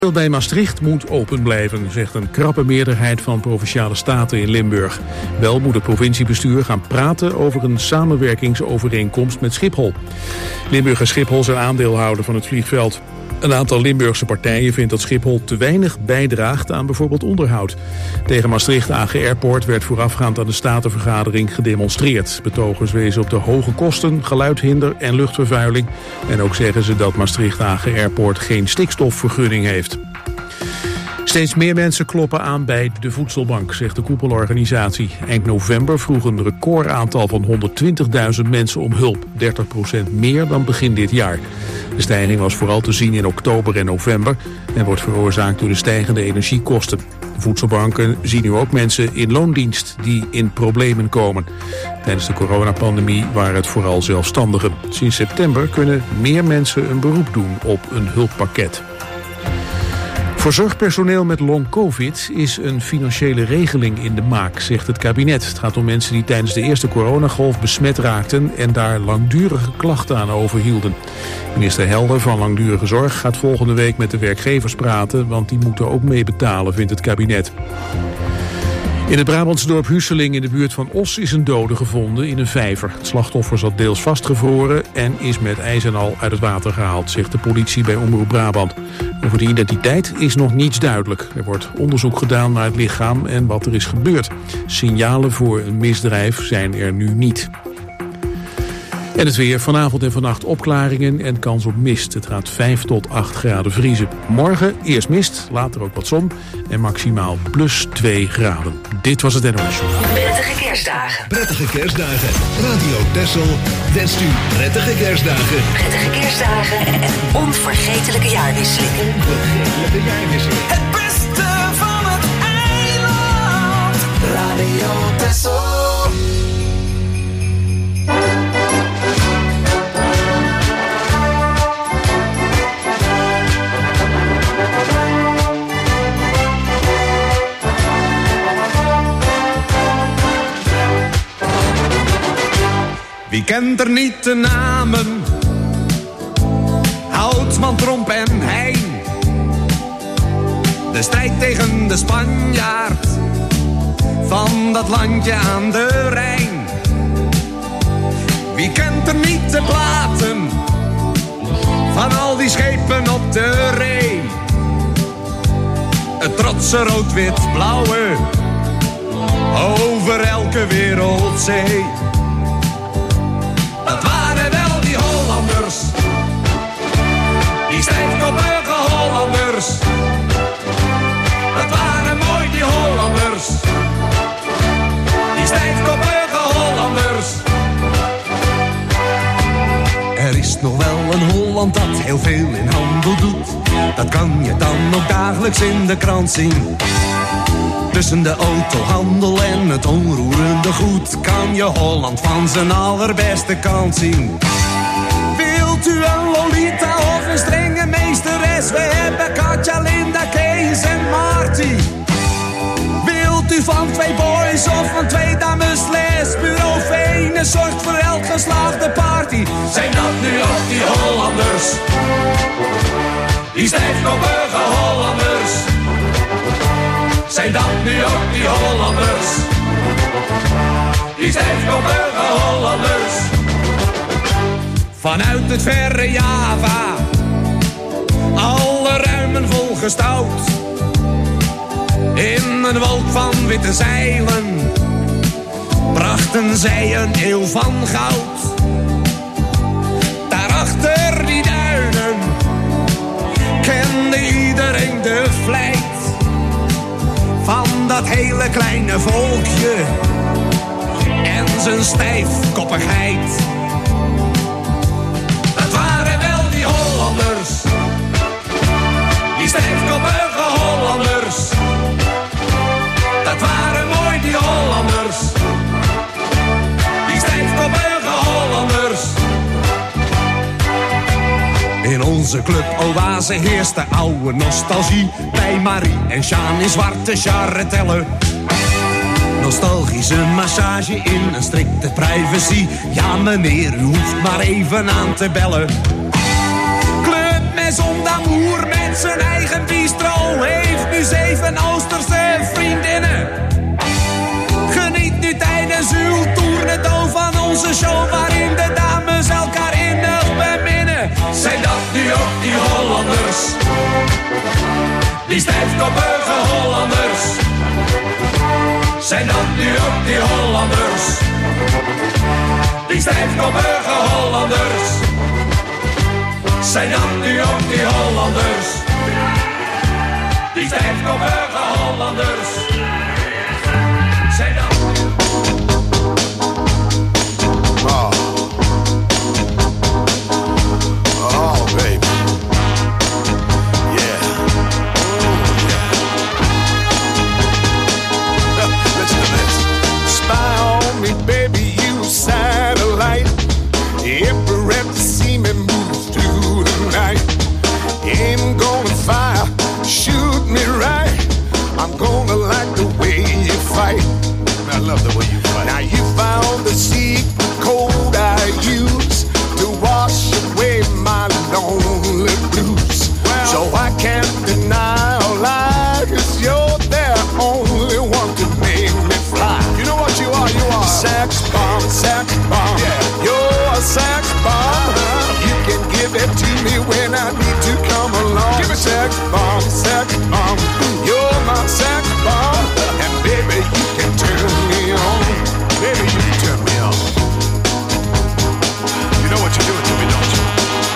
Bij Maastricht moet open blijven, zegt een krappe meerderheid van Provinciale Staten in Limburg. Wel moet het provinciebestuur gaan praten over een samenwerkingsovereenkomst met Schiphol. Limburg en Schiphol zijn aandeelhouder van het vliegveld. Een aantal Limburgse partijen vindt dat Schiphol te weinig bijdraagt aan bijvoorbeeld onderhoud. Tegen Maastricht AG Airport werd voorafgaand aan de statenvergadering gedemonstreerd. Betogers wezen op de hoge kosten, geluidhinder en luchtvervuiling. En ook zeggen ze dat Maastricht AG Airport geen stikstofvergunning heeft. Steeds meer mensen kloppen aan bij de voedselbank, zegt de koepelorganisatie. Eind november vroeg een recordaantal van 120.000 mensen om hulp, 30% meer dan begin dit jaar. De stijging was vooral te zien in oktober en november en wordt veroorzaakt door de stijgende energiekosten. De voedselbanken zien nu ook mensen in loondienst die in problemen komen. Tijdens de coronapandemie waren het vooral zelfstandigen. Sinds september kunnen meer mensen een beroep doen op een hulppakket. Voor zorgpersoneel met long-covid is een financiële regeling in de maak, zegt het kabinet. Het gaat om mensen die tijdens de eerste coronagolf besmet raakten en daar langdurige klachten aan overhielden. Minister Helder van Langdurige Zorg gaat volgende week met de werkgevers praten, want die moeten ook meebetalen, vindt het kabinet. In het Brabantse dorp Husseling in de buurt van Os is een dode gevonden in een vijver. Het slachtoffer zat deels vastgevroren en is met ijs en al uit het water gehaald, zegt de politie bij Omroep Brabant. Over de identiteit is nog niets duidelijk. Er wordt onderzoek gedaan naar het lichaam en wat er is gebeurd. Signalen voor een misdrijf zijn er nu niet. En het weer, vanavond en vannacht opklaringen en kans op mist. Het gaat 5 tot 8 graden vriezen. Morgen eerst mist, later ook wat zon en maximaal +2 graden. Dit was het NOS Journaal. Prettige kerstdagen. Prettige kerstdagen. Radio Texel wenst u prettige kerstdagen. Prettige kerstdagen en onvergetelijke jaarwisselingen. Onvergetelijke jaarwisselingen. Het beste van het eiland. Radio Texel. Wie kent er niet de namen? Houtsman, Tromp en Heijn. De strijd tegen de Spanjaard van dat landje aan de Rijn. Wie kent er niet de platen van al die schepen op de Ree? Het trotse rood-wit-blauwe over elke wereldzee. Dat waren wel die Hollanders, die stijfkoppige Hollanders. Dat waren mooi die Hollanders, die stijfkoppige Hollanders. Er is nog wel een Holland dat heel veel in handel doet. Dat kan je dan ook dagelijks in de krant zien. Tussen de autohandel en het onroerende goed kan je Holland van zijn allerbeste kant zien. Wilt u een Lolita of een strenge meesteres? We hebben Katja, Linda, Kees en Marty. Wilt u van 2 boys of van 2 dames les? Bureau Vene zorgt voor elk geslaagde party. Zijn dat nu ook die Hollanders? Die stijfkoppige Hollanders. Zijn dat nu ook die Hollanders? Die stijfkoppige Hollanders. Vanuit het verre Java, alle ruimen volgestouwd. In een wolk van witte zeilen brachten zij een eeuw van goud. Daarachter die duinen kende iedereen de vlijt van dat hele kleine volkje en zijn stijfkoppigheid. Dat waren wel die Hollanders, die stijfkoppige Hollanders. Dat waren mooi die Hollanders, die stijfkoppige Hollanders. In onze club Oase heerst de oude nostalgie. Bij Marie en Sjaan in zwarte charretellen. Nostalgische massage in een strikte privacy. Ja meneer, u hoeft maar even aan te bellen. Club met zijn zondamoer met zijn eigen bistro. Heeft nu 7 Oosterse vriendinnen. Geniet nu tijdens uw toernedo van onze show, waarin de dames elkaar innig beminnen. Zijn dat nu ook die Hollanders? Die stijfkoppige Hollanders. Zijn dat nu ook die Hollanders? Die stijfkoppige Hollanders. Zijn dat nu ook die Hollanders? Die stijfkoppige Hollanders. Zijn dat... Oh, baby. Yeah. Listen to this. Spy on me, baby, you satellite. Ever to see me move through the night. Aim gonna fire, shoot me right. I'm gonna like the way you fight. I love the way you fight. Now you found the secret code I use to wash away my lonely blues. Well, so I can't deny or lie, 'cause you're the only one to make me fly. You know what you are? You are sex bomb, sex bomb. Yeah, you're a sex bomb. You can give it to me when I need to come along. Give me sex bomb, sex bomb. You're my sex bomb, and baby you can turn me on. Baby you can turn me on. You know what you're doing to me, don't you?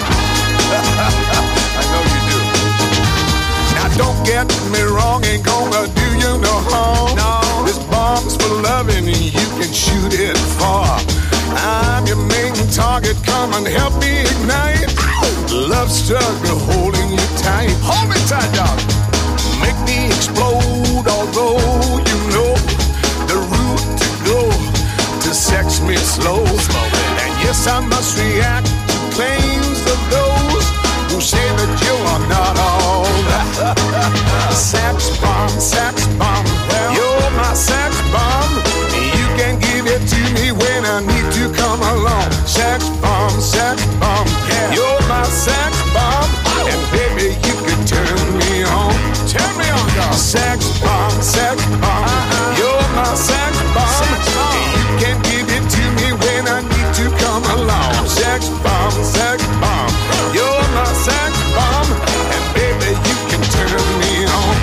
I know you do. Now don't get me wrong, ain't gonna do you no harm. No, this bomb's for loving and you can shoot it far. I'm your main target, come and help me ignite. Love struggle holding you tight. Hold me tight, dog. Make me explode, although you know the route to go to sex me slow. And yes, I must react to claims of those who say that you are not all that. Sex bomb, sex bomb. You're my sex bomb. You can give it to me when I need to come along. Sex bomb, yeah. You're my sex bomb, and baby you can turn me on. Turn me on, dog. Sex bomb, you're my sex bomb. You can give it to me when I need to come along. Sex bomb, you're my sex bomb, and baby you can turn me on.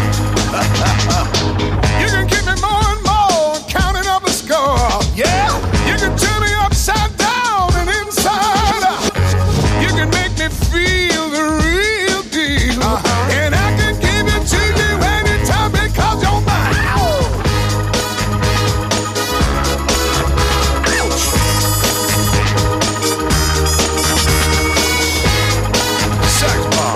You can give me more and more, counting up the score. Yeah, you can turn me upside down and inside out. You can make me feel the real deal, and I can give it to you anytime because you're mine. Sex bomb.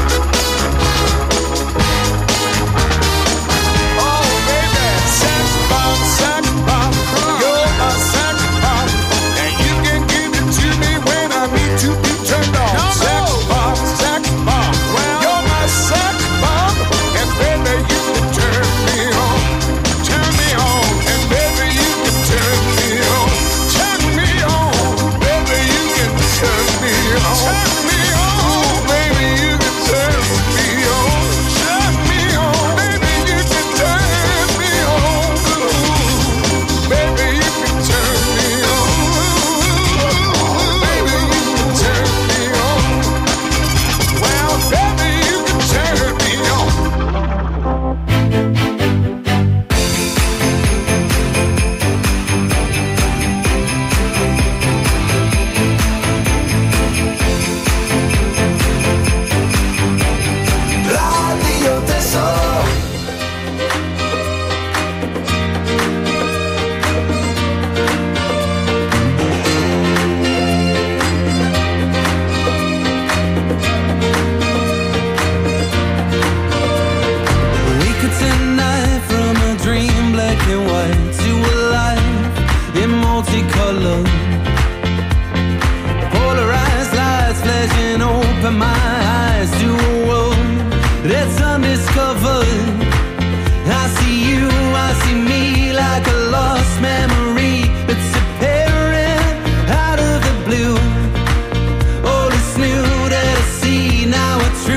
Oh baby, sex bomb, you're my sex bomb, and you can give it to me when I need to be turned on. Sex bomb, well, you're my sex bomb, and baby you can turn me on, and baby you can turn me on, baby you can turn me on, oh baby you can turn me on, baby you can turn me on, baby you can turn me on, baby you can turn me on, well baby you can turn me on. Radio Tesoro. Wake up tonight from a dream, black and white, to a life in multicolor. Polarized lights flashing open my eyes to a world that's undiscovered. I see you, I see me like a lost memory that's appearing out of the blue. All is new that I see now, it's true.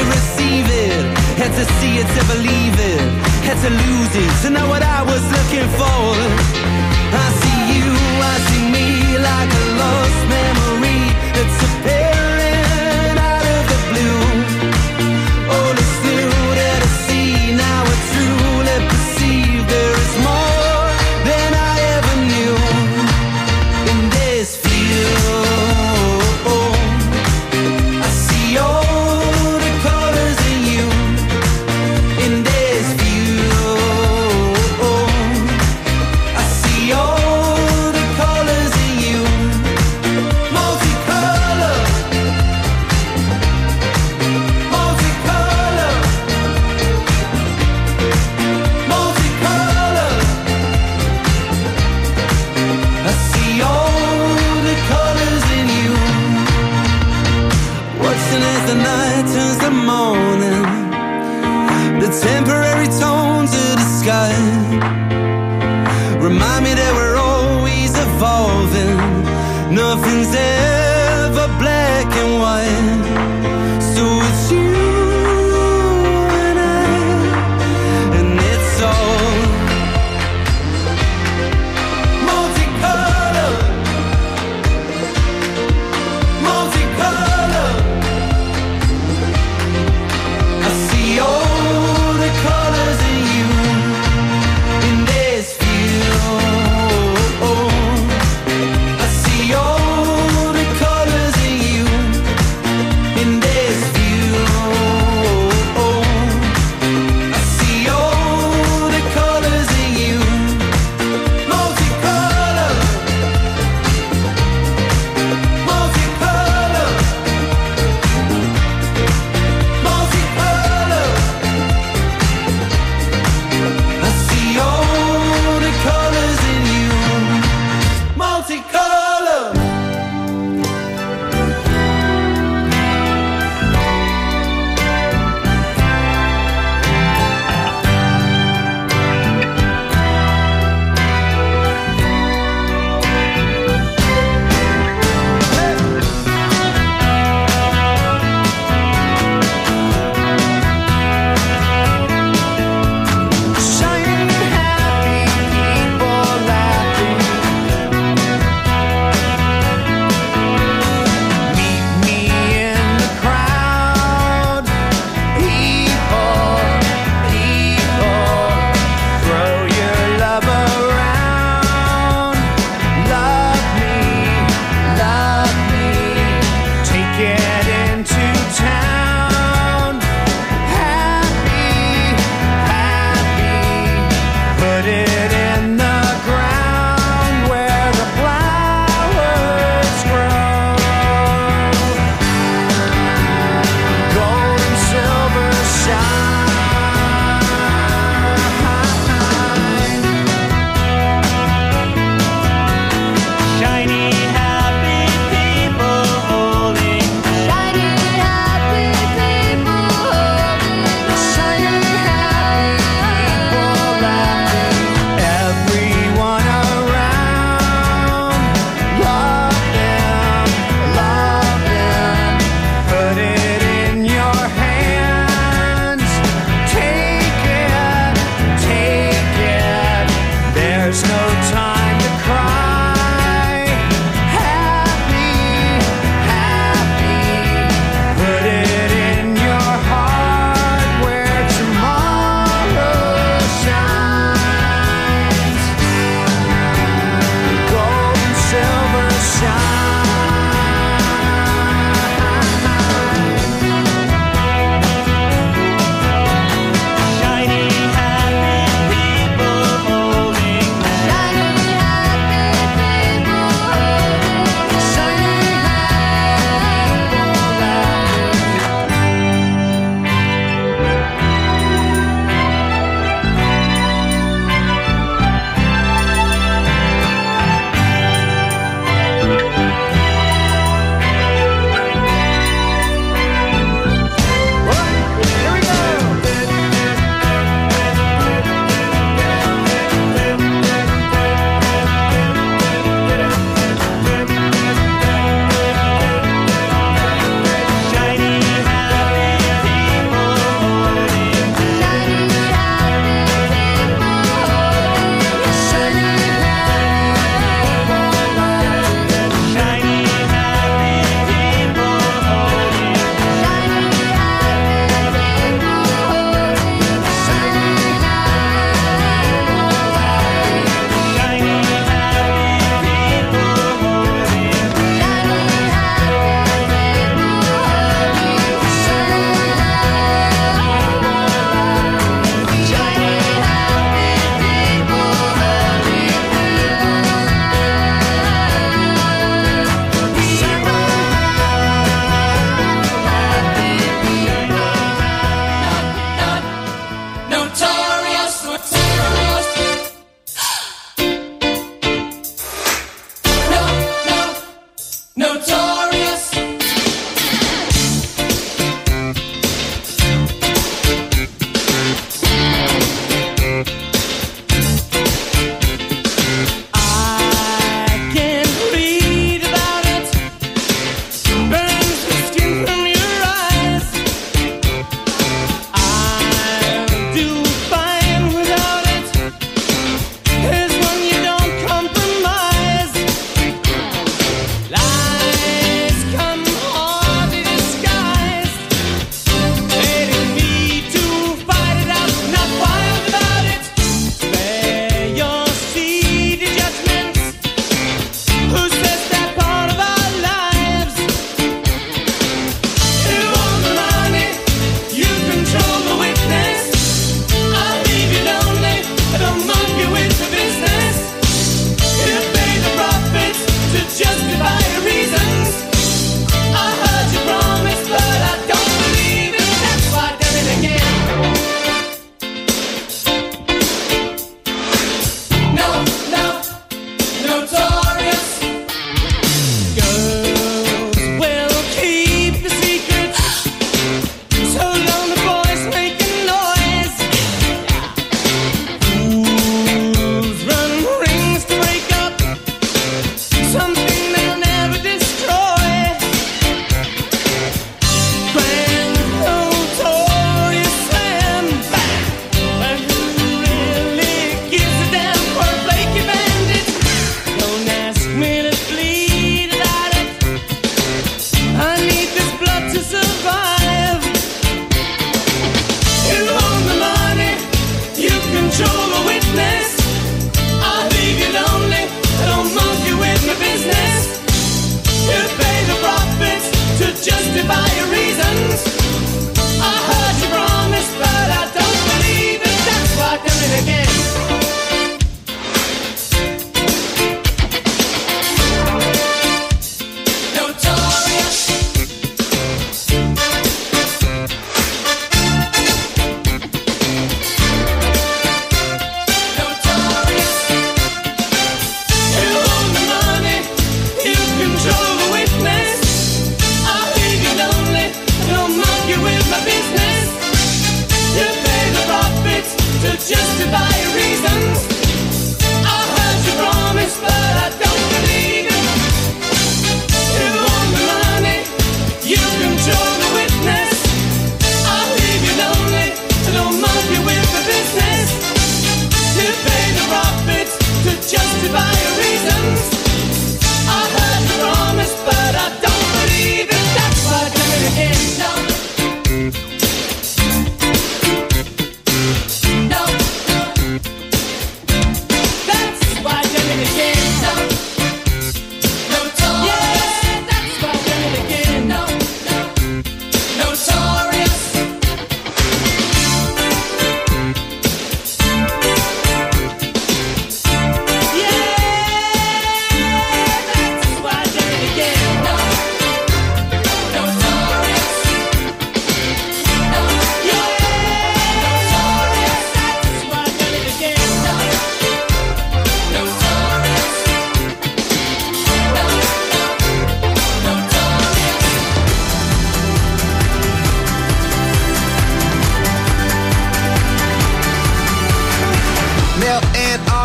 receive it, had to see it to believe it, had to lose it to know what I was looking for. I see you, I see me like a lost memory that's appearing out of the blue. All is new that I see, now I truly perceive there is more than I ever knew in this field. I see all the colors in you in this view. I see all the colors in you, multicolor, multicolor, multicolor. I see all the colors in you. Watching as the night turns to morning, the temporary tones of the sky remind me that we're always evolving. Nothing's ever black and white. So it's you and I, and it's all multicolor, multicolor. I see all the colors in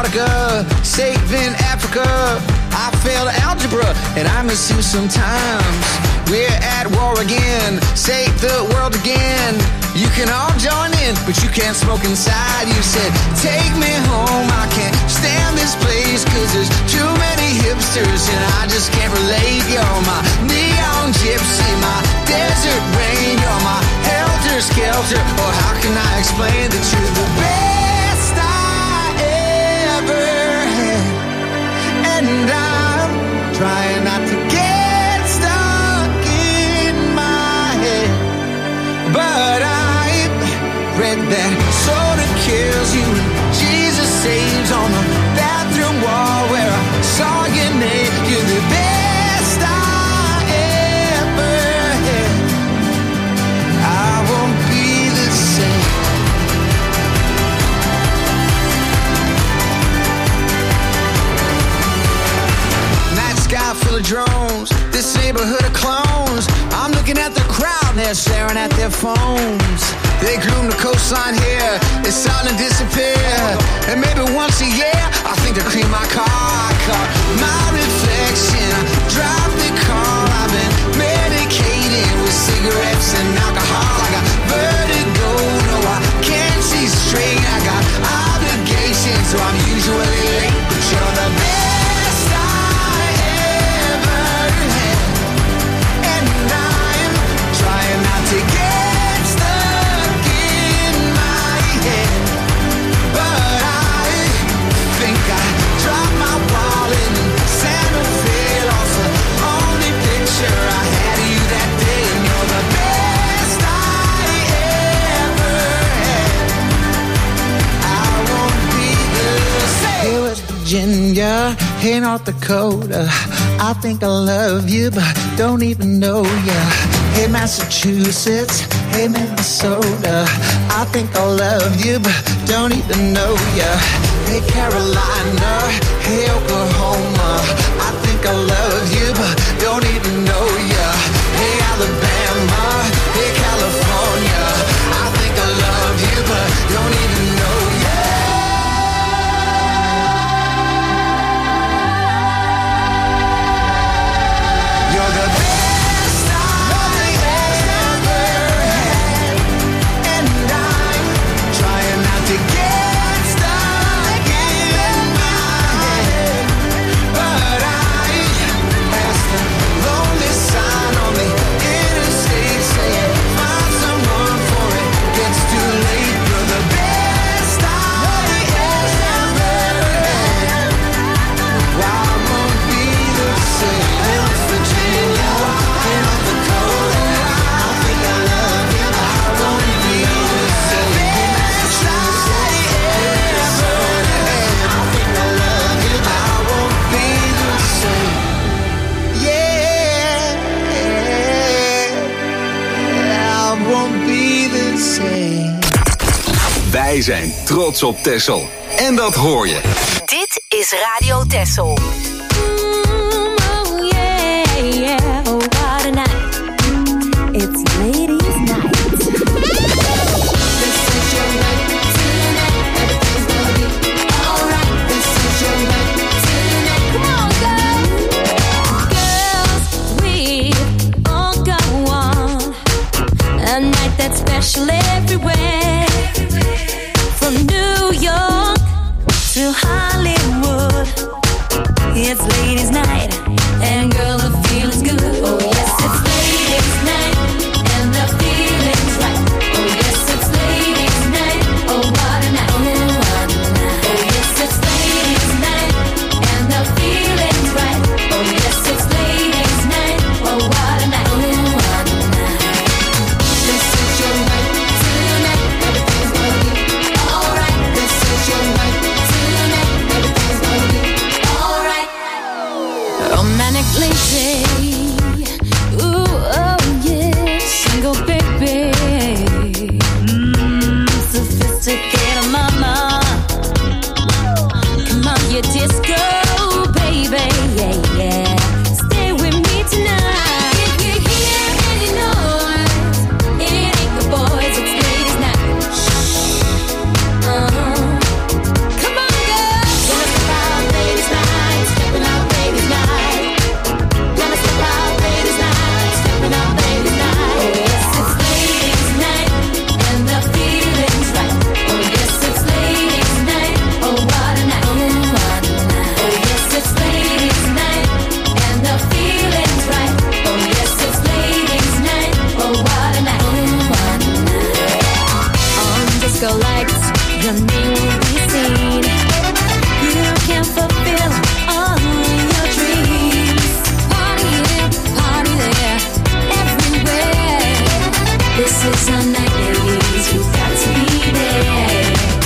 Antarctica, saving Africa. I failed algebra and I miss you sometimes. We're at war again, save the world again. You can all join in, but you can't smoke inside. You said, take me home, I can't stand this place, cause there's too many hipsters and I just can't relate. You're my neon gypsy, my desert rain. You're my helter-skelter, or how can I explain that you're the best I ever had? And I'm trying not to get stuck in my head, but I read that soda kills you and Jesus saves on the bathroom wall where I saw your name. You're the best I ever had. I won't be the same. Night sky full of drones, this neighborhood of clones. I'm looking at the crowd and they're staring at their phones. They groom the coastline here, it's starting to disappear. And maybe once a year, I think to clean my car. I caught my reflection, I drive the car. I've been medicated with cigarettes and alcohol. I got vertigo, no I can't see straight. I got obligations, so I'm usually late. But you're the best I ever had. And I'm trying not to get stuck in my head, but I think I dropped my wallet in Santa Fe. Lost the only picture I had of you that day. And you're the best I ever had. I won't be the same. Hey, West Virginia, hey, North Dakota, I think I love you, but don't even know ya. Hey, Massachusetts, hey, Minnesota, I think I love you, but don't even know ya. Hey, Carolina, hey, Oklahoma, I think I love you, but don't even know ya. Hey, Alabama, hey, California, I think I love you, but don't even know ya. You're the best I ever had, and I'm trying not to get stuck in my head, but I passed the lonely sign on the interstate saying, find someone for it gets too late. You're the best I ever had. I won't be the same. Hey, West Virginia, hey, North Dakota, I think I love you, but I won't be the same. Hey, Massachusetts, hey, Minnesota, I think I love you, but I won't be the same. Yeah, I won't be the same. Wij zijn trots op Texel. En dat hoor je. Dit is Radio Texel. Oh yeah, yeah, oh what a night. It's ladies' night. This is your night tonight. Everything's gonna be alright. This is your night tonight. Come on, girls. Girls, we all go on a night that's special everywhere. From New York to Hollywood, it's ladies' night, and girl, the feeling's good. Oh yes, it's ladies' night, and the feeling's right. Oh yes, it's ladies' night. Oh what a night, oh what a night. Oh yes, it's ladies' night, and the feeling's right. Oh yes, it's ladies' night. Oh what a night, oh what a night. This is your night tonight. Everything's gonna be alright. This is your night tonight. Everything's gonna be alright. Romantic lady, ooh, oh yeah, single baby, sophisticated mama, come on, you disco baby, yeah, yeah, stay with me tonight. If you hear any noise, it ain't the boys, it's ladies' night. Come on, girls, gonna go lights, your name will be seen. You can fulfill all your dreams. Party here, party there, everywhere. This is our night, ladies, you've got to be there.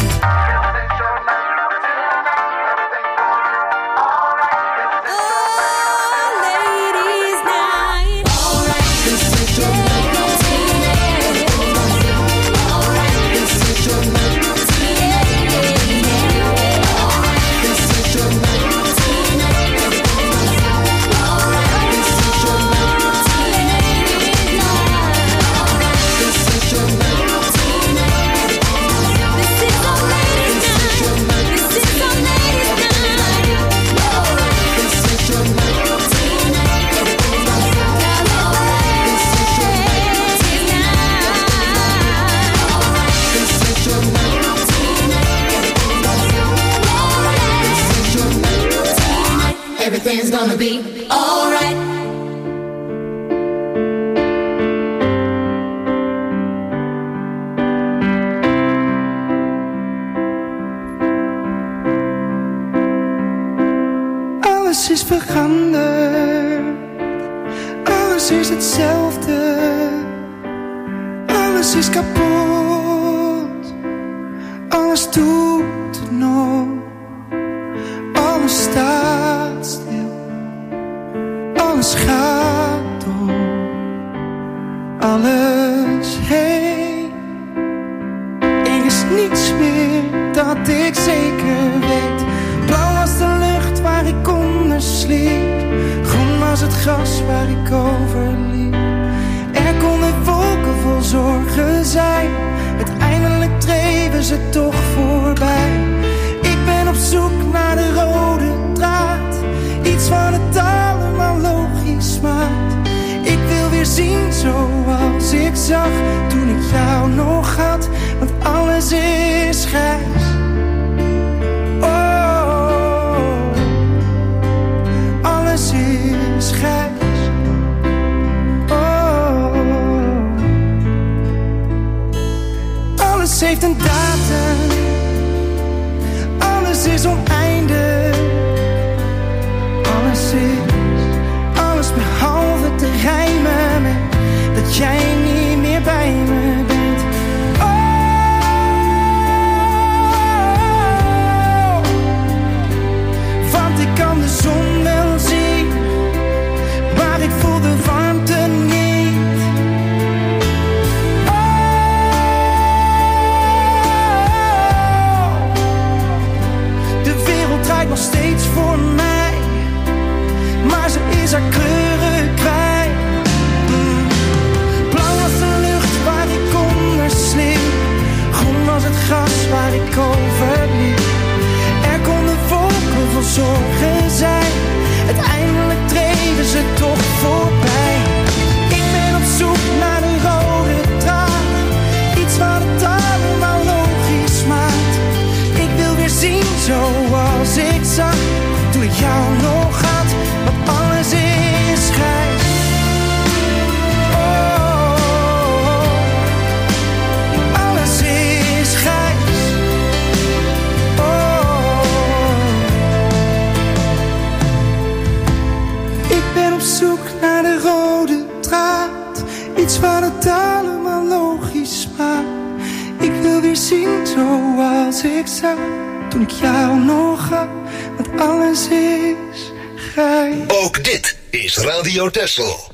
Everything's gonna be alright. Alles is veranderd, alles is hetzelfde, alles is kapot, alles doet het nog, alles staat stil, alles gaat door, alles heen. Er is niets meer dat ik zeker weet. Blauw was de lucht waar ik onder sliep, groen was het gras waar ik over liep. Er konden wolken vol zorgen zijn, uiteindelijk dreven ze toch voorbij. Ik ben op zoek naar de rode draad, iets wat het allemaal logisch maakt. Ik wil weer zien zoals ik zag toen ik jou nog had, want alles is grijs. Oh, alles is grijs. Oh, alles heeft een datum, alles is oneindig. Alles behalve te rijmen met dat jij niet meer bij me bent. Oh, want ik kan de zon wel zien, maar ik voel de warmte niet. Oh, de wereld draait nog steeds voor mij, maar ze is haar kleuren kwijt. Blauw was de lucht waar ik onder sliep, groen was het gras waar ik over liep. Er konden wolken vol zorgen zijn, uiteindelijk dreven ze toch voorbij. Ik ben op zoek naar de rode draad, iets wat het allemaal logisch maakt. Ik wil weer zien zoals ik zag toen ik jou nog had, want alles is grijs. Oh, alles is grijs. Oh, ik ben op zoek naar de rode draad, iets wat het allemaal logisch maakt. Ik wil weer zien zoals ik zag toen ik jou nog had, want alles is grijs. Ook dit is Radio Texel.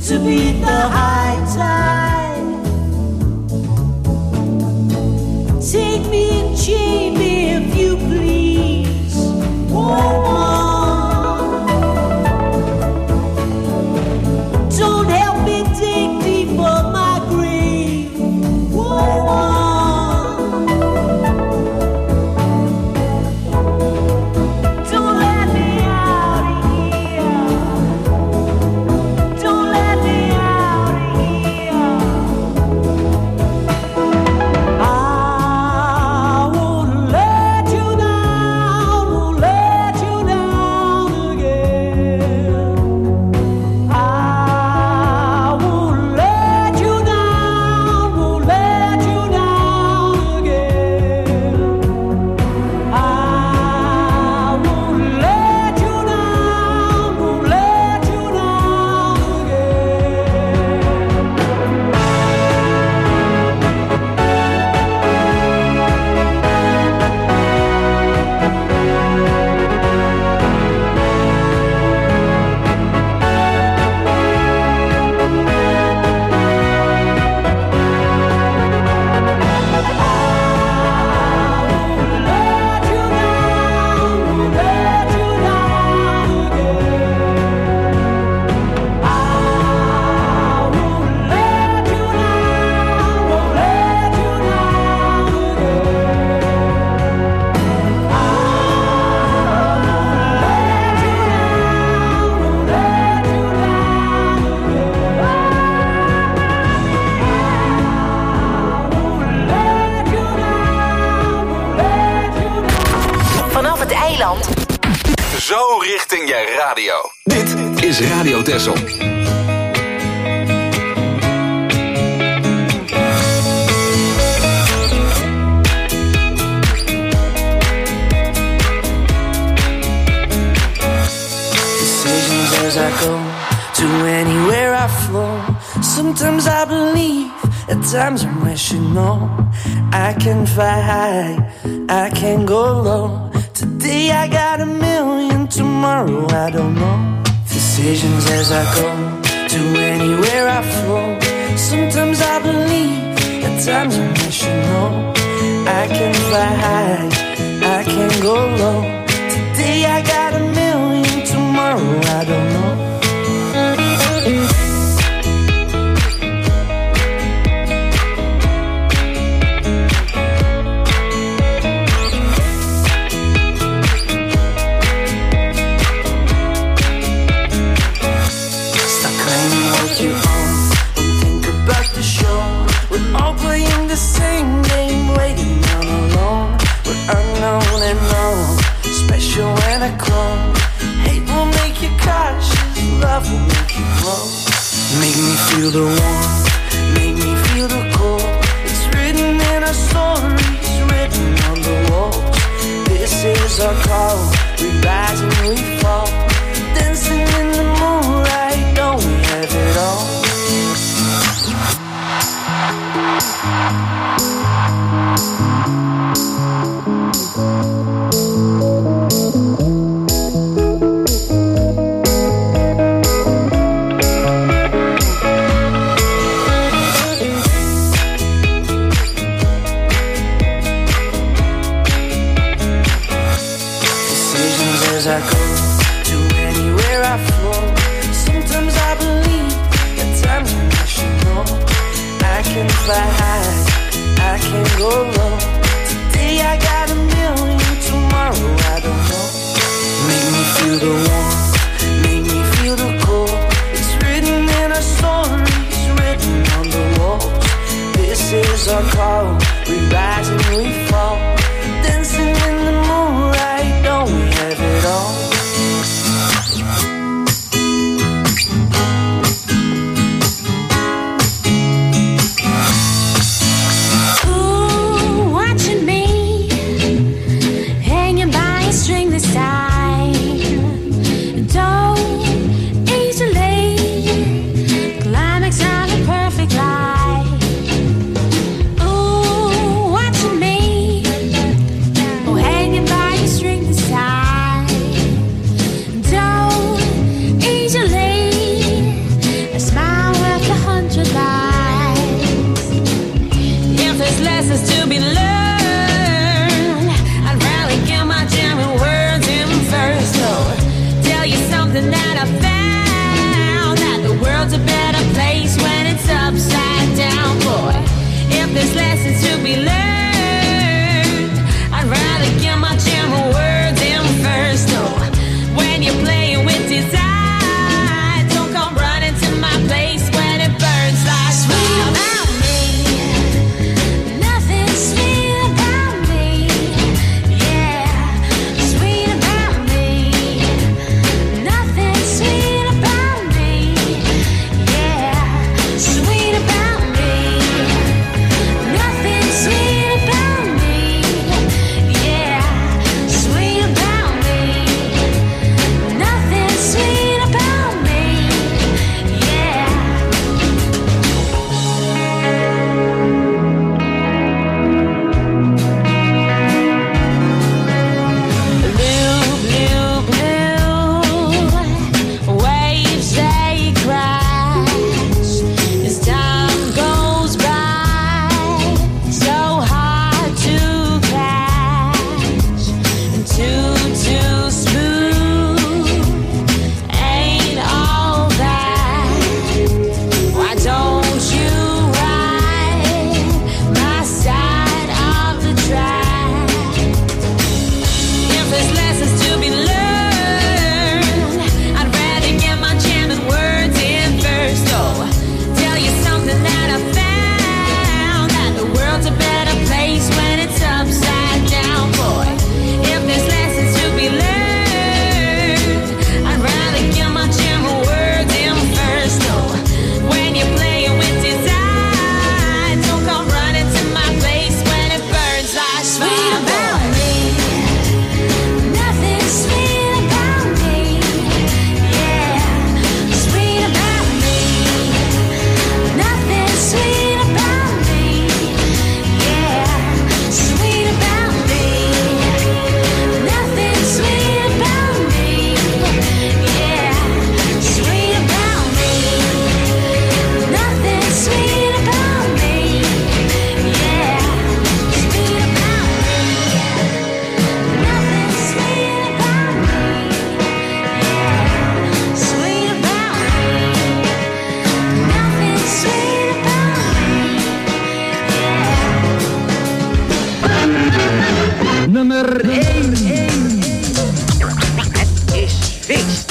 to beat the high tide. Take me and chain me if you please. Whoa. Don't help me dig deep for my grave. Whoa. Zo richting je radio. Dit is Radio Texel. Decisions as I go to anywhere I flow. Sometimes I believe, at times I'm rational. I can fly high, I can go low. Today I got a million, tomorrow I don't know. Decisions as I go to anywhere I flow. Sometimes I believe, at times I'm rational. I can fly high, I can go low. Today I got a million, tomorrow I don't know. Same game, waiting on alone. We're unknown and known, special when I come. Hate will make you cautious, love will make you grow. Make me feel the warmth, make me feel the cold. It's written in our stories, written on the walls. This is our call, we rise and we fall. Dancing in the moonlight, don't we have it all? As I go to anywhere I flow. Sometimes I believe, at times I'm rational. I can fly high, I can go low. Today I got a million, tomorrow I don't know. Make me feel the warmth, make me feel the cold. It's written in our stories, written on the walls. This is our call, we rise and we fall. Dancing in the moonlight, don't we have it all? Ooh, watching me hanging by a string this time. Don't easily climax on a perfect life. Ooh, watching me there's lessons to be learned, I'd rather get my general words in first. No, when you're playing with desire, don't come running to my place when it burns like sweet about me. Nothing sweet about me. Yeah, sweet about me. Nothing sweet about me. Yeah, sweet about me. Nothing sweet about me. Yeah, sweet about me. Nothing sweet about me. Yeah. Blue, blue, blue waves, they crash as time goes by. So hard to catch and too smooth. Ain't all that. Why don't you ride my side of the track? If there's lessons to be learned, I'd rather get my jamming words in first. Oh, tell you something that I found, that the world's a better place when it's upside down, boy. If there's lessons to be learned, I'd rather get my jamming words in first. Oh, when you're playing with desire, don't come running to my place when it burns like sweet about me. Nothing sweet about me. Yeah, sweet about me. Nothing sweet about me. Yeah, sweet about me. Nothing sweet about me. Yeah, sweet about me. Nothing sweet about me. Yeah, sweet about me. Nothing sweet about me. Yeah, sweet about me. Nothing sweet about me. Nummer 1. Het is feest.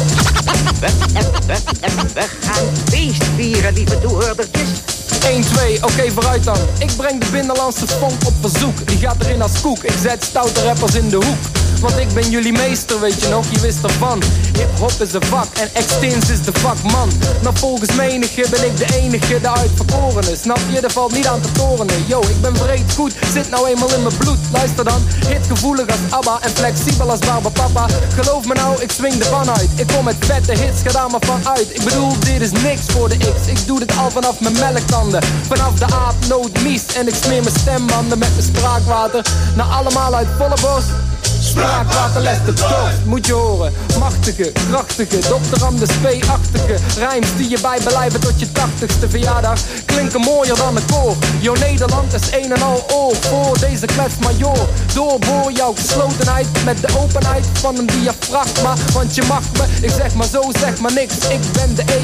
We gaan feest vieren, lieve toehoordertjes. 1, 2, oké, vooruit dan. Ik breng de binnenlandse funk op verzoek. Die gaat erin als koek. Ik zet stoute rappers in de hoek. Want ik ben jullie meester, weet je nog, je wist ervan. Hip-hop is een vak en Extins is de vakman. Nou volgens menige ben ik de enige, de uitverkorene. Snap je, er valt niet aan te torenen. Yo, ik ben breed goed, zit nou eenmaal in mijn bloed. Luister dan, hitgevoelig als ABBA en flexibel als Barbapapa. Geloof me nou, ik swing de pan uit. Ik kom met vette hits, ga daar maar van uit. Ik bedoel, dit is niks voor de X. Ik doe dit al vanaf mijn melktanden. Vanaf de aapnoot mies en ik smeer mijn stembanden met mijn spraakwater. Nou allemaal uit volle borst. Spraakwater legt de dorst, moet je horen. Machtige, krachtige, Dr. Am de P-achtige rijms die je bijbelijven tot je 80ste verjaardag klinken mooier dan een koor. Yo, Nederland is een en al oor voor deze klets major. Doorboor jouw geslotenheid met de openheid van een diafragma. Want je mag me, ik zeg maar zo, zeg maar niks. Ik ben de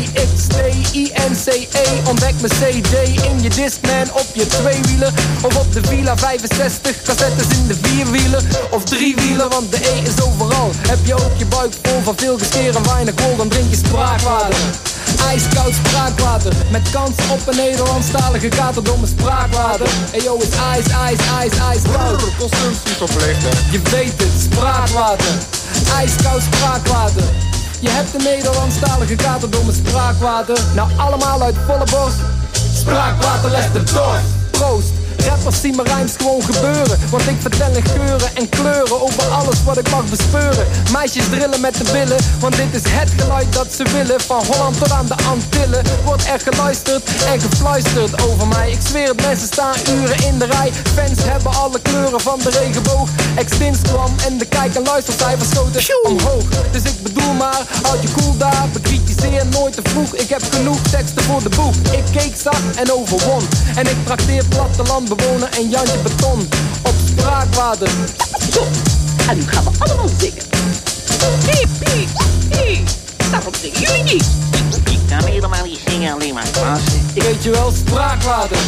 EXTINCE, ontdek mijn CD in je Discman op je tweewieler. Of op de Villa 65, cassettes in de vierwieler of driewieler. Want de E is overal. Heb je ook je buik vol van veel geskeer en weinig wol, dan drink je spraakwater. Ijskoud spraakwater, met kans op een Nederlandstalige kater door mijn spraakwater. Eyo, is ijskoud. Consumptie verplicht, hè? Je weet het, spraakwater. Ijskoud spraakwater. Je hebt een Nederlandstalige kater door mijn spraakwater. Nou allemaal uit volle borst. Spraakwater legt de dorst. Proost. Rappers zien mijn rijms gewoon gebeuren. Want ik vertel in geuren en kleuren over alles wat ik mag bespeuren. Meisjes drillen met de billen, want dit is het geluid dat ze willen. Van Holland tot aan de Antillen wordt er geluisterd en gefluisterd over mij. Ik zweer het, mensen staan uren in de rij. Fans hebben alle kleuren van de regenboog. Extins kwam en de kijk- en luistercijfers schoten omhoog. Dus ik bedoel maar, houd je cool daar. Bekritiseer nooit te vroeg, ik heb genoeg teksten voor de boek. Ik keek zag en overwon. En ik trakteer plattelandbewoner en Jantje Beton op spraakwater. Zo, en nu gaan we allemaal zingen. Piep, piep, piep. Daarom zingen jullie niet. Ik kan helemaal niet zingen, alleen maar plassen. Weet je wel, spraakwater.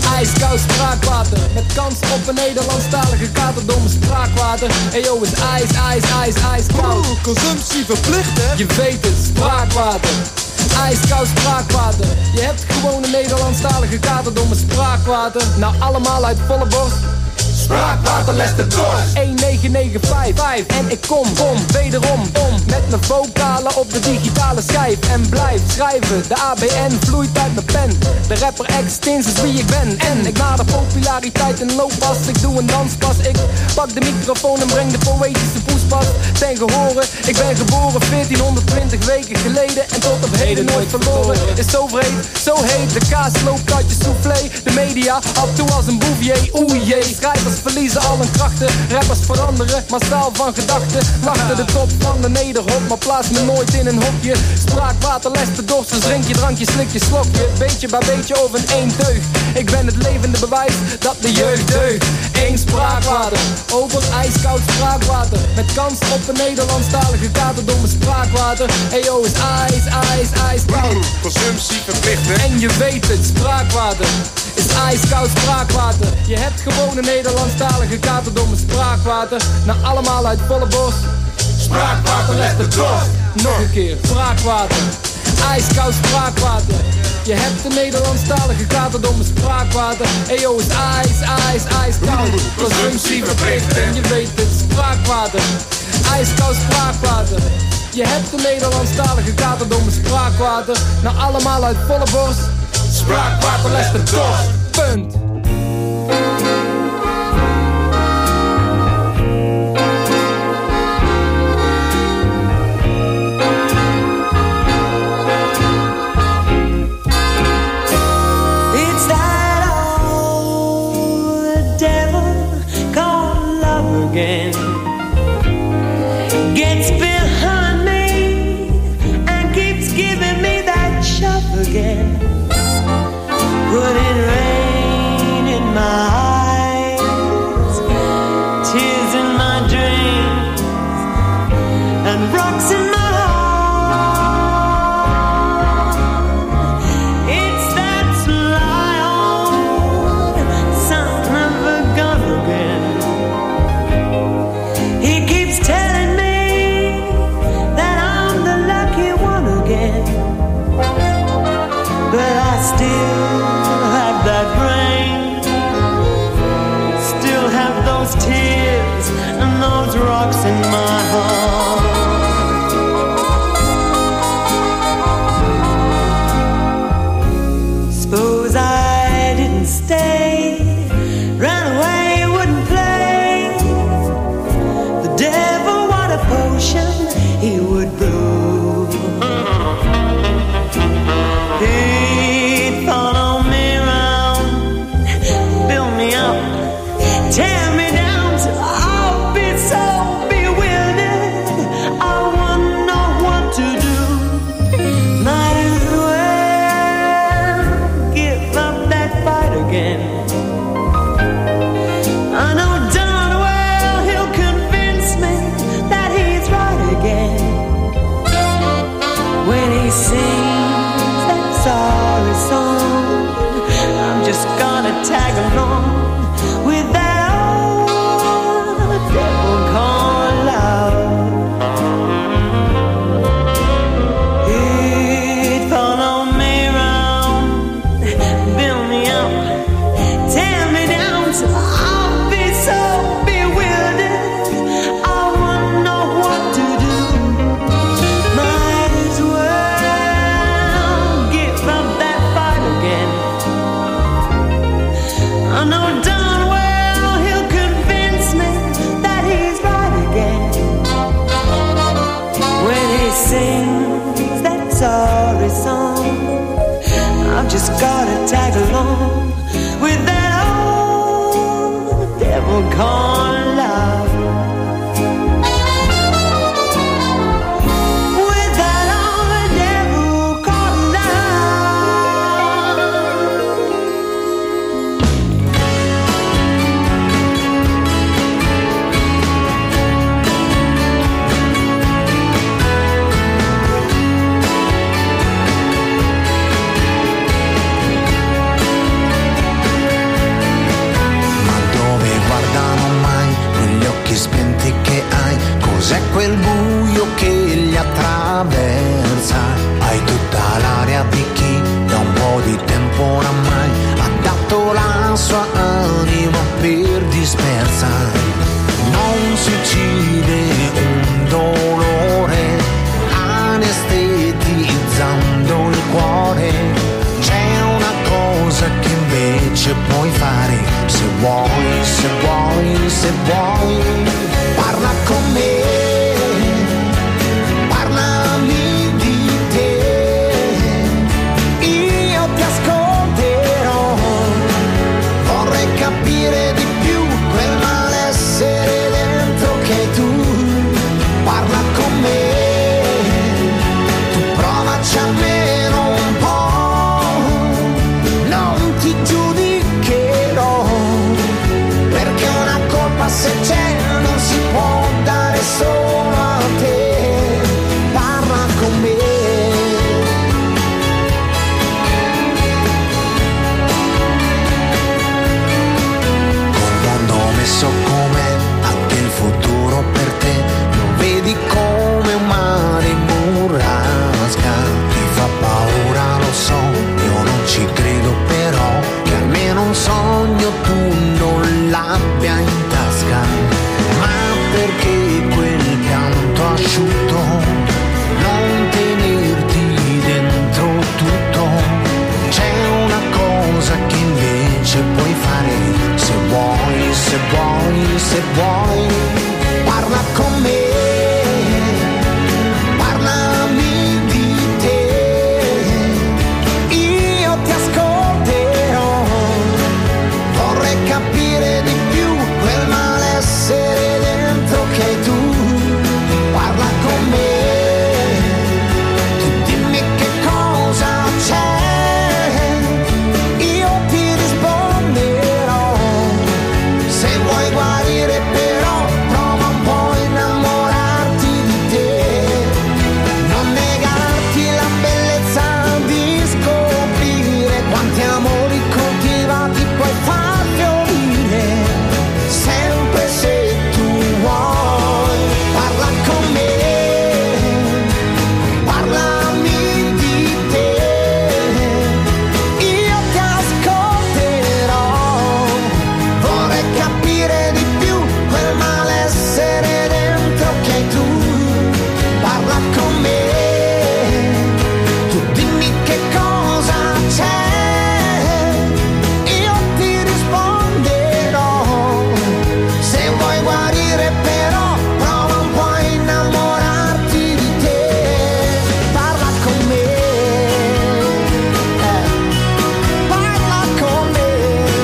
Ijskoud spraakwater, met kans op een Nederlandstalige kater door mijn spraakwater. Eyo, is ijskoud. Consumptie verplicht, hè? Je weet het, spraakwater. Ijskoud spraakwater. Je hebt gewoon een Nederlandstalige kater door mijn spraakwater. Nou, allemaal uit volle borst. Spraakwater lest de dorst. 1995 en ik kom wederom om met mijn vocalen op de digitale schijf. En blijf schrijven, de ABN vloeit uit mijn pen. De rapper Extins is wie ik ben. En ik nader populariteit in looppas. Ik doe een danspas, ik pak de microfoon en breng de poëtische poespas ten gehore. Ik ben geboren 1420 weken geleden en tot op heden nooit verloren. Is zo vreed, zo heet, de kaas loopt uit je soufflé. De media af toe als een bouvier, oeh jee. Schrijvers verliezen al hun krachten, rappers veranderen massaal van gedachten. Wachten de top van de nederhop, maar plaats me nooit in een hokje. Spraakwater lest de dorst, dus drink je drankje, slik je slokje. Beetje bij beetje over één teug. Ik ben het levende bewijs dat de jeugd deugt. Eén spraakwater, over ijskoud spraakwater. Met kans op een Nederlandstalige kater door mijn spraakwater. Eyo, is ijskoud. Consumptie verplicht, hè? En je weet het, spraakwater is ijskoud spraakwater. Je hebt gewoon een Nederlandstalige kater door mijn spraakwater. Nou, allemaal uit volle borst. Spraakwater lest de dorst. Nog een keer, spraakwater. Ijskoud spraakwater. Je hebt een Nederlandstalige kater door mijn spraakwater. Eyo, is ijskoud. Consumptie verplicht, hè? En je weet het, spraakwater. Ijskoud spraakwater. Je hebt een Nederlandstalige kater door mijn spraakwater. Nou, allemaal uit volle borst. Spraakwater lest de dorst. Punt. It's that old devil called love again. Gets behind me and keeps giving me that shove again. Putting rain in my eyes, tears in my dreams, and rocks in my heart. It's that sly old son of a gun again. He keeps telling me that I'm the lucky one again, but I still that brain, still have those tears and those rocks in my heart. Suppose I didn't stay, ran away, wouldn't play. The devil, what a potion he would brew. He'd follow me around, build me up, tear me down till I'll be so bewildered I wouldn't know what to do. Might as well give up that fight again. I know darn well he'll convince me that he's right again when he sings that sorry song. I'm just gonna tag along with that old devil called love. He'd follow me around, build me up, tear me down till I'll be so bewildered I wouldn't know what to do. Might as well give up that fight again. I know darn well he'll convince me that he's right again when he sings that sorry song. I've just gotta tag along with that old devil called love. With that old devil called love. invece puoi fare. Se vuoi, se vuoi, se vuoi, parla con me. Parlami di te, io ti ascolterò. Vorrei capire di più quel malessere dentro che hai tu. Parla con me, tu provaci almeno un po'. Non ti giudicherò, perché una colpa se c'è non si può dare solo a te. Parla con me. Col mondo messo com'è, anche il futuro per te lo vedi come un mare in burrasca. Ti fa paura, lo so, io non ci credo, però che almeno un sogno tu non l'abbia in tasca. Ma perché quel pianto asciutto, non tenerti dentro tutto? C'è una cosa che invece puoi fare. Se vuoi, se vuoi, se vuoi, parla con me. Parlami di te, io ti ascolterò. Vorrei capire di più quel malessere dentro che hai tu. Parla con me, tu dimmi che cosa c'è, io ti risponderò. Se vuoi guarire però prova un po' a innamorarti di te. Non negarti la bellezza di scoprire quanti amori coltivati puoi far fiorire. Sempre se tu vuoi, parla con me. Parlami di te, io ti ascolterò. Vorrei capire di più quel malessere dentro che hai tu. Parla con me, tu dimmi che cosa c'è, io ti risponderò. Se vuoi guarire però prova un po' a innamorarti di te. Parla con me, parla con me.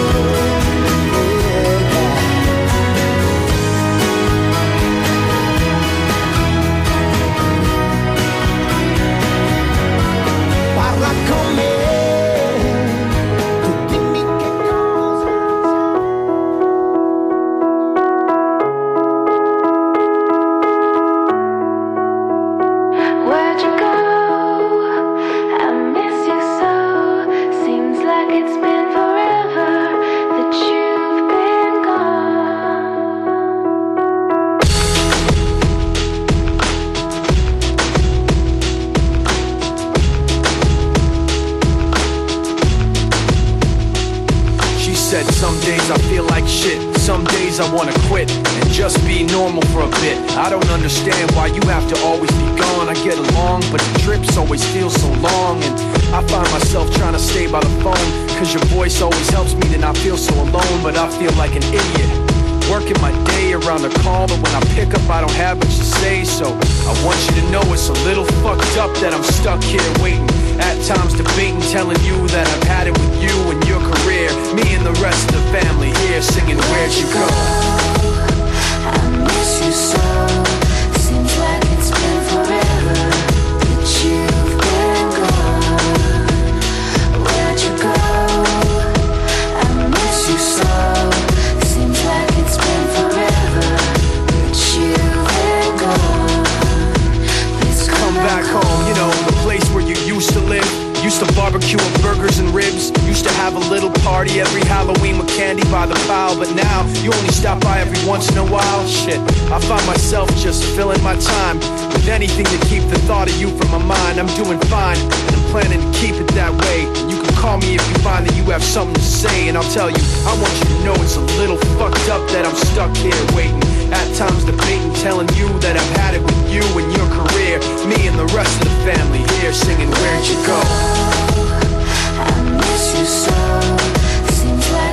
Parla con me, tu dimmi che cosa. Where'd you go? I miss you so. Seems like it's been forever that you've been gone. She said some days I feel like shit, some days I wanna quit and just be normal for a bit. I don't understand why you have to always be gone. I get along, but the trips always feel so long. And I find myself trying to stay by the phone, cause your voice always helps me to not feel so alone. But I feel like an idiot, working my day around the call, but when I pick up I don't have much to say. So I want you to know it's a little fucked up that I'm stuck here waiting, at times debating, telling you that I've had it with you and your career. Me and the rest of the family here singing Where'd You Go? I miss you so. Seems like it's been forever that you've been gone. Where'd you go? I miss you so. Seems like it's been forever that you've been gone. Please Come back home, you know, the place where you used to live. Used to barbecue with burgers and ribs. Used to have a little party every Halloween with candy by the pile. But now, you only stop by every once in a while. Shit, I find myself just filling my time with anything to keep the thought of you from my mind. I'm doing fine, and I'm planning to keep it that way. You can call me if you find that you have something to say, and I'll tell you, I want you to know it's a little fucked up that I'm stuck here waiting, at times debating, telling you that I've had it with you and your career. Me and the rest of the family here singing Where'd You Go? I miss you so. Seems like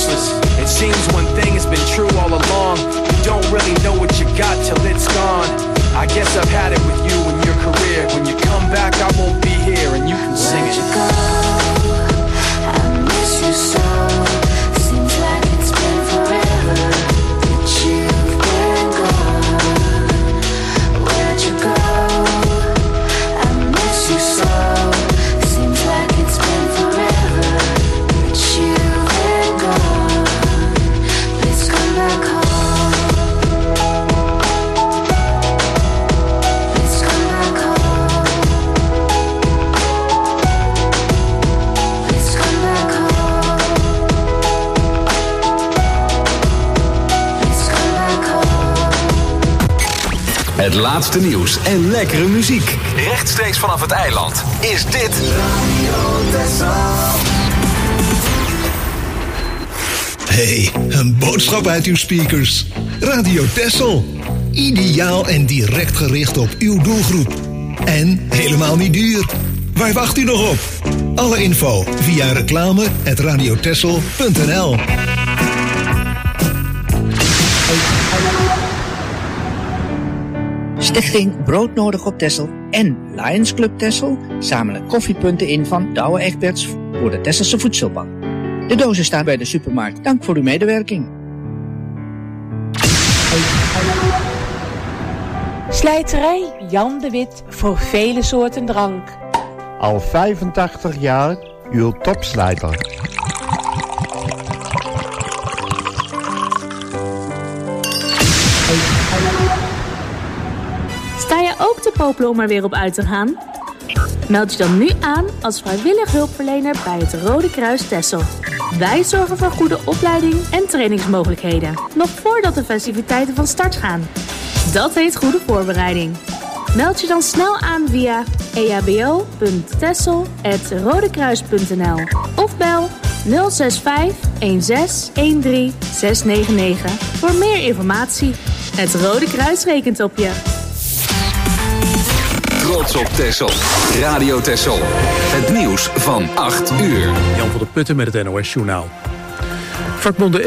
useless. It seems one thing has been true all along. You don't really know what you got till it's gone. I guess I've had it with you and your career. When you come back, I won't be here and you can sing it. Where'd you go? I miss you so. Seems like it's been forever that you've been gone. Where'd you go? I miss you so. Seems like it's been forever that you've been gone. Please come back home. Het laatste nieuws en lekkere muziek. Rechtstreeks vanaf het eiland is dit Hey, een boodschap uit uw speakers. Radio Texel. Ideaal en direct gericht op uw doelgroep. En helemaal niet duur. Waar wacht u nog op? Alle info via reclame@radiotexel.nl. Stichting Broodnodig op Texel en Lions Club Texel zamelen koffiepunten in van Douwe Egberts voor de Tesselse Voedselbank. De dozen staan bij de supermarkt. Dank voor uw medewerking. Slijterij Jan de Wit voor vele soorten drank. Al 85 jaar uw topslijter. Sta je ook te popelen om er weer op uit te gaan? Meld je dan nu aan als vrijwillig hulpverlener bij het Rode Kruis Texel. Wij zorgen voor goede opleiding en trainingsmogelijkheden, nog voordat de festiviteiten van start gaan. Dat heet goede voorbereiding. Meld je dan snel aan via ehbo.texel@rodekruis.nl of bel 065 16 13 699 voor meer informatie. Het Rode Kruis rekent op je. Trots op Texel. Radio Texel. Het nieuws van 8 uur. Jan van der Putten met het NOS Journaal. Vakbonden